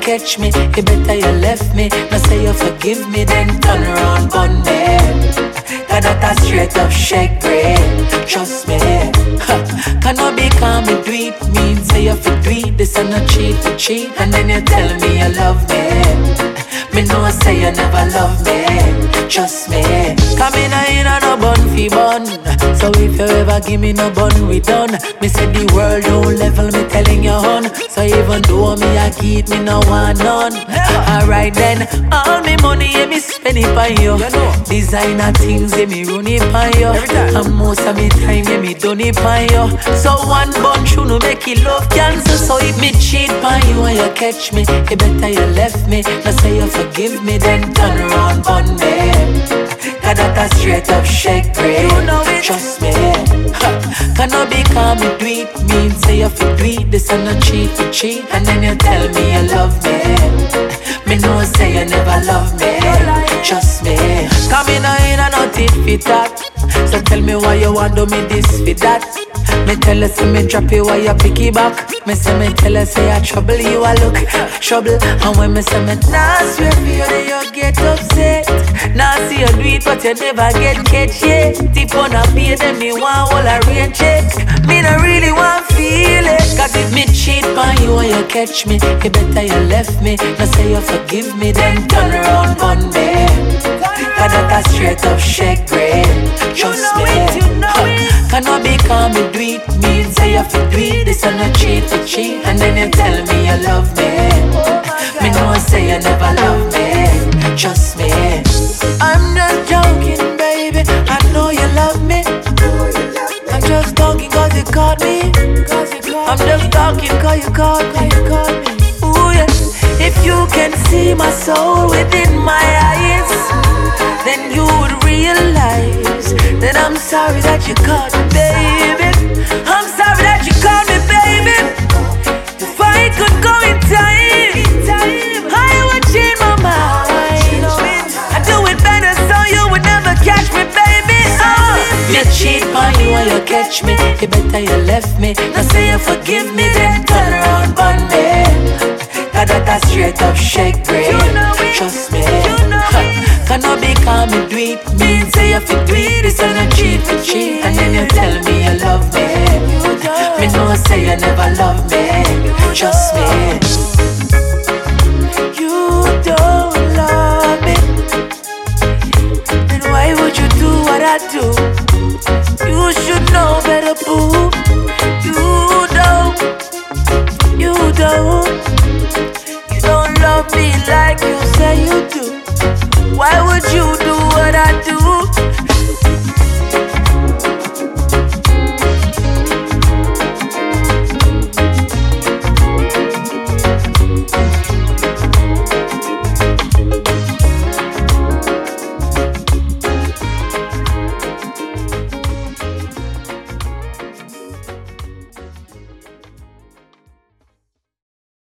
catch me, you better you left me. Now say you forgive me, then turn around on me. Cause that a straight up shake brain. Trust me, cannot be calm, me do it. Mean say you fi do it, this and not cheat for cheat. And then you tell me you love me. Me know say you never love me. Trust me, come in a no bun fi bun. So if you ever give me no bun, we done. Me say the world don't level, me telling you hun. So even though me a keep, me no want none. Alright then, all me money, yeah, me spend it on you. Designer things, yeah, me run it on you. And most of me time, yeah, me done it on you. So one bun should no make it love cancer. So if me cheat on you and you catch me, you better you left me. Now say you forgive me, then turn around on me. Cause that a straight up shake brain. You know it. Trust me, cannot be calm, me do it. Mean say you fi do it, this and not cheat for cheat. And then you tell me you love me. Me know say you never love me. Trust me, come in a no tit fit that. So tell me why you want do me this fit that. Me tell her say me drop you while you pick it back. Me say me tell her say I trouble you a look trouble. And when me say me nah swear for you then you get upset. Nah see you do it but you never get catch yet. Tip on a pay then me want all a rain check. Me no really want feel it. Cause if me cheat on you and you catch me, you better you left me. Now say you forgive me then turn around on me. Cause that a straight up shake brain. Trust me, cannot be calm, me do it. Mean say you fi do it, this and not cheat for cheat. And then you tell me you love me. Me know say you never love me. Trust me, I'm not joking, baby. I know you love me. I'm just talking cause you caught me. I'm just talking cause you caught me. Ooh yeah. If you can see my soul within my eyes, then you would realize that I'm sorry that you caught me, baby. I'm sorry that you caught me, baby. If I could go in time, I would change my mind. I'd do it better so you would never catch me, baby. You cheat on you and you catch me, you better you left me. Now say you forgive me, then turn around on me. Cause that a straight up shake brain. Trust me, cannot be calm, me do it. Mean say you fi do it, this and not cheat for cheat. And then you tell me you love me. Me know say you never love me. Trust me, you don't love me. Then why would you do what I do? You should know better, boo. You don't love me like you say you do. Why would you do what I do?